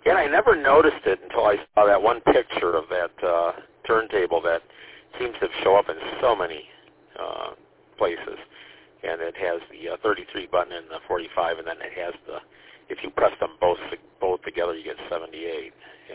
And I never noticed it until I saw that one picture of that turntable that seems to show up in so many places. And it has the 33 button and the 45, and then it has the, if you press them both together, you get 78.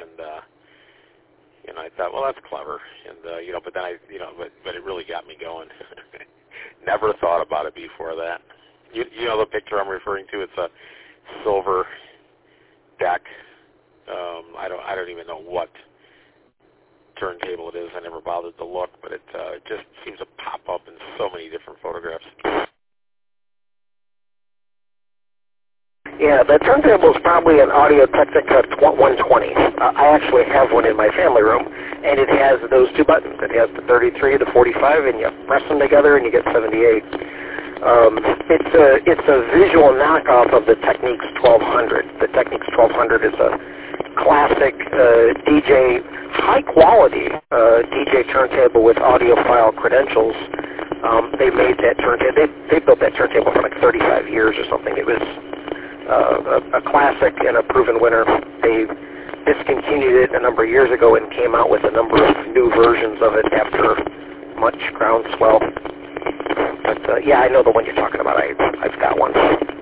And I thought, well, that's clever. And but then but it really got me going. Never thought about it before that. You know the picture I'm referring to? It's a silver deck. I don't even know what turntable it is. I never bothered to look, but it just seems to pop up in so many different photographs. Yeah, the turntable is probably an Audio-Technica 120. I actually have one in my family room, and it has those two buttons. It has the 33, the 45, and you press them together and you get 78. It's a visual knockoff of the Technics 1200. The Technics 1200 is a classic DJ, high-quality DJ turntable with audiophile credentials. They made that turntable. They built that turntable for like 35 years or something. It was a classic and a proven winner. They discontinued it a number of years ago and came out with a number of new versions of it after much groundswell. But yeah, I know the one you're talking about. I've got one.